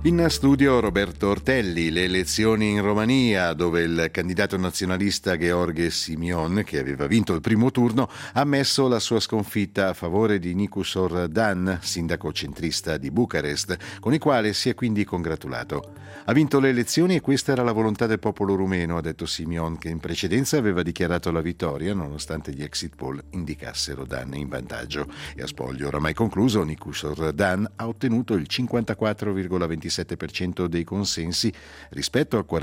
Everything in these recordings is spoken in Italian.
In studio Roberto Ortelli. Le elezioni in Romania, dove il candidato nazionalista Gheorghe Simion, che aveva vinto il primo turno, ha ammesso la sua sconfitta a favore di Nicu Ordan, sindaco centrista di Bucarest, con il quale si è quindi congratulato. Ha vinto le elezioni e questa era la volontà del popolo rumeno, ha detto Simion, che in precedenza aveva dichiarato la vittoria nonostante gli exit poll indicassero Ordan in vantaggio. E a spoglio oramai concluso, Nicu Ordan ha ottenuto il 54,27% dei consensi rispetto al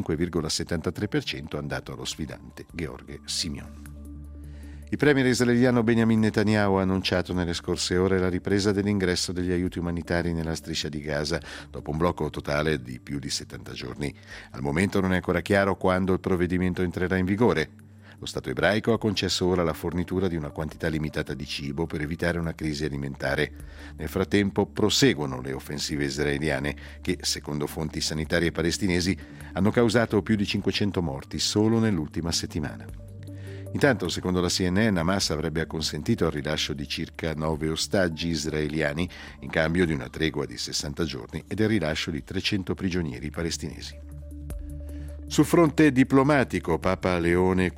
45,73% andato allo sfidante Gheorghe Simion. Il premier israeliano Benjamin Netanyahu ha annunciato nelle scorse ore la ripresa dell'ingresso degli aiuti umanitari nella striscia di Gaza dopo un blocco totale di più di 70 giorni. Al momento non è ancora chiaro quando il provvedimento entrerà in vigore. Lo Stato ebraico ha concesso ora la fornitura di una quantità limitata di cibo per evitare una crisi alimentare. Nel frattempo proseguono le offensive israeliane che, secondo fonti sanitarie palestinesi, hanno causato più di 500 morti solo nell'ultima settimana. Intanto, secondo la CNN, Hamas avrebbe acconsentito al rilascio di circa 9 ostaggi israeliani in cambio di una tregua di 60 giorni e del rilascio di 300 prigionieri palestinesi. Sul fronte diplomatico, Papa Leone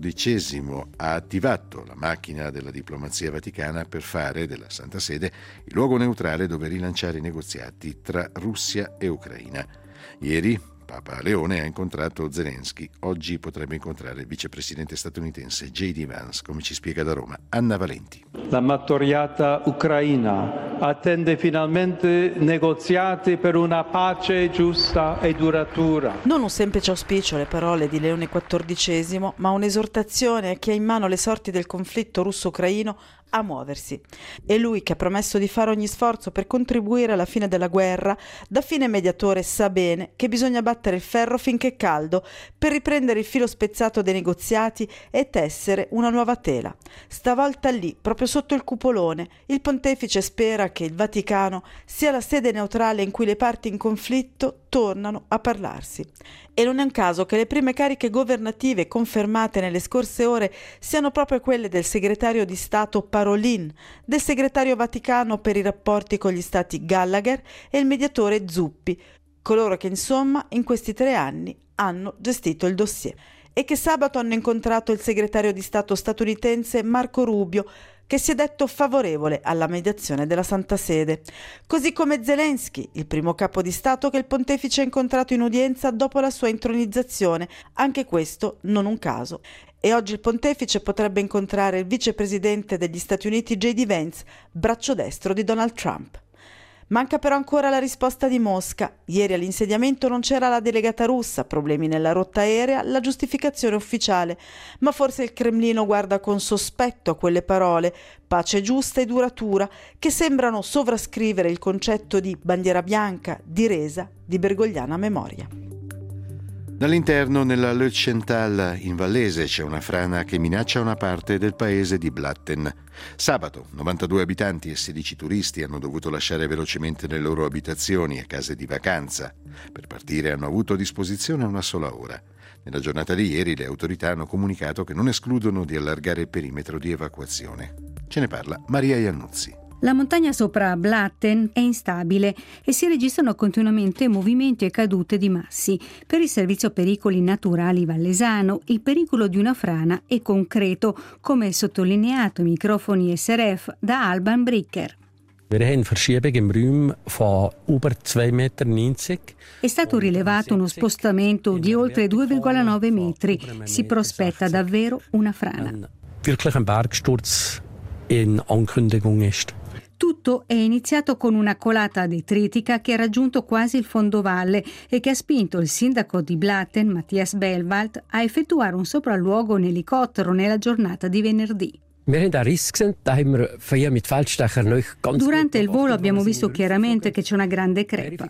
XIV ha attivato la macchina della diplomazia vaticana per fare della Santa Sede il luogo neutrale dove rilanciare i negoziati tra Russia e Ucraina. Ieri Papa Leone ha incontrato Zelensky, oggi potrebbe incontrare il vicepresidente statunitense J.D. Vance, come ci spiega da Roma Anna Valenti. La martoriata Ucraina attende finalmente negoziati per una pace giusta e duratura. Non un semplice auspicio le parole di Leone XIV, ma un'esortazione a chi ha in mano le sorti del conflitto russo-ucraino a muoversi. E lui, che ha promesso di fare ogni sforzo per contribuire alla fine della guerra, da fine mediatore sa bene che bisogna battere il ferro finché è caldo per riprendere il filo spezzato dei negoziati e tessere una nuova tela. Stavolta lì, proprio sotto il cupolone, il pontefice spera che il Vaticano sia la sede neutrale in cui le parti in conflitto tornano a parlarsi. E non è un caso che le prime cariche governative confermate nelle scorse ore siano proprio quelle del segretario di Stato Parolin, del segretario vaticano per i rapporti con gli stati Gallagher e il mediatore Zuppi, coloro che insomma in questi 3 anni hanno gestito il dossier e che sabato hanno incontrato il segretario di Stato statunitense Marco Rubio, che si è detto favorevole alla mediazione della Santa Sede, così come Zelensky, il primo capo di Stato che il pontefice ha incontrato in udienza dopo la sua intronizzazione, anche questo non un caso. E oggi il pontefice potrebbe incontrare il vicepresidente degli Stati Uniti J.D. Vance, braccio destro di Donald Trump. Manca però ancora la risposta di Mosca. Ieri all'insediamento non c'era la delegata russa, problemi nella rotta aerea, la giustificazione ufficiale. Ma forse il Cremlino guarda con sospetto a quelle parole, pace giusta e duratura, che sembrano sovrascrivere il concetto di bandiera bianca, di resa, di bergogliana memoria. Dall'interno, nella Leuchtental in Vallese, c'è una frana che minaccia una parte del paese di Blatten. Sabato, 92 abitanti e 16 turisti hanno dovuto lasciare velocemente le loro abitazioni e case di vacanza. Per partire hanno avuto a disposizione una sola ora. Nella giornata di ieri le autorità hanno comunicato che non escludono di allargare il perimetro di evacuazione. Ce ne parla Maria Iannuzzi. La montagna sopra Blatten è instabile e si registrano continuamente movimenti e cadute di massi. Per il servizio pericoli naturali vallesano, il pericolo di una frana è concreto, come sottolineato ai microfoni SRF da Alban Bricker. È stato rilevato uno spostamento di oltre 2,9 metri. Si prospetta davvero una frana. Tutto è iniziato con una colata detritica che ha raggiunto quasi il fondovalle e che ha spinto il sindaco di Blatten, Mattias Belwald, a effettuare un sopralluogo in elicottero nella giornata di venerdì. Durante il volo abbiamo visto chiaramente che c'è una grande crepa.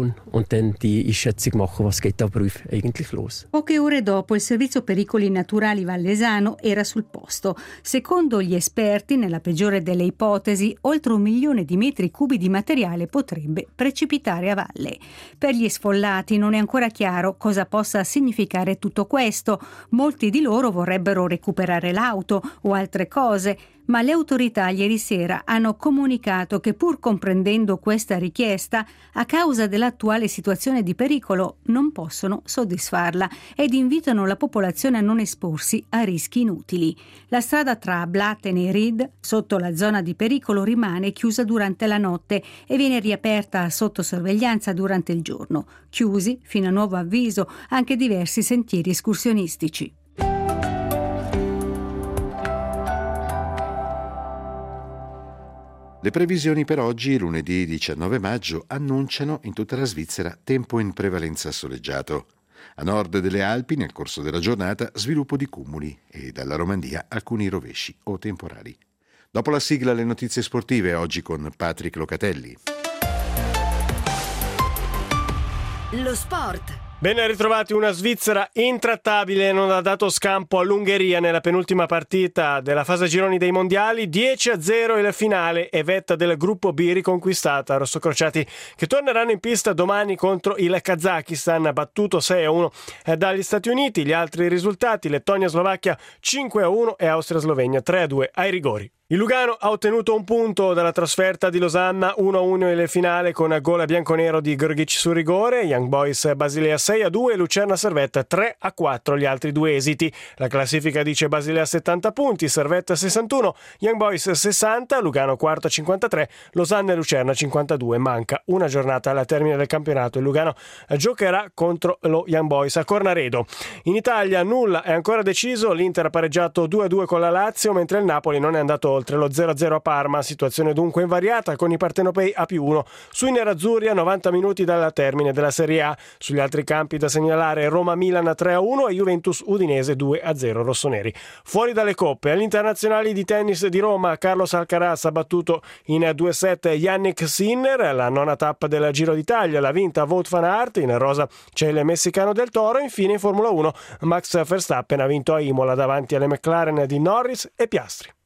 Poche ore dopo il servizio pericoli naturali vallesano era sul posto. Secondo gli esperti, nella peggiore delle ipotesi, oltre 1 milione di metri cubi di materiale potrebbe precipitare a valle. Per gli sfollati non è ancora chiaro cosa possa significare tutto questo. Molti di loro vorrebbero recuperare l'auto o altre cose, ma le autorità ieri sera hanno comunicato che, pur comprendendo questa richiesta, a causa dell'attuale situazione di pericolo non possono soddisfarla ed invitano la popolazione a non esporsi a rischi inutili. La strada tra Blatten e Ried, sotto la zona di pericolo, rimane chiusa durante la notte e viene riaperta sotto sorveglianza durante il giorno. Chiusi, fino a nuovo avviso, anche diversi sentieri escursionistici. Le previsioni per oggi, lunedì 19 maggio, annunciano in tutta la Svizzera tempo in prevalenza soleggiato. A nord delle Alpi, nel corso della giornata, sviluppo di cumuli e dalla Romandia alcuni rovesci o temporali. Dopo la sigla, le notizie sportive, oggi con Patrick Locatelli. Lo sport. Ben ritrovati. Una Svizzera intrattabile non ha dato scampo all'Ungheria nella penultima partita della fase a gironi dei mondiali. 10-0 il finale e vetta del gruppo B riconquistata. Rossocrociati che torneranno in pista domani contro il Kazakistan, battuto 6-1 dagli Stati Uniti. Gli altri risultati: Lettonia-Slovacchia 5-1 e Austria-Slovenia 3-2 ai rigori. Il Lugano ha ottenuto un punto dalla trasferta di Losanna, 1-1 nel finale con gol bianconero di Grgic su rigore. Young Boys Basilea 6-2 e Lucerna Servette 3-4 gli altri due esiti. La classifica dice Basilea 70 punti, Servette 61, Young Boys 60, Lugano quarto 53, Losanna e Lucerna 52. Manca una giornata alla termine del campionato. Il Lugano giocherà contro lo Young Boys a Cornaredo. In Italia nulla è ancora deciso. L'Inter ha pareggiato 2-2 con la Lazio, mentre il Napoli non è andato oltre lo 0-0 a Parma. Situazione dunque invariata con i partenopei a +1 sui nerazzurri a 90 minuti dal termine della Serie A. Sugli altri campi da segnalare Roma-Milan 3-1 e Juventus-Udinese 2-0 rossoneri. Fuori dalle coppe, agli internazionali di tennis di Roma, Carlos Alcaraz ha battuto in 2-7 Yannick Sinner. La nona tappa del Giro d'Italia l'ha vinta Wout van Aert. In rosa c'è il messicano del Toro. Infine in Formula 1 Max Verstappen ha vinto a Imola davanti alle McLaren di Norris e Piastri.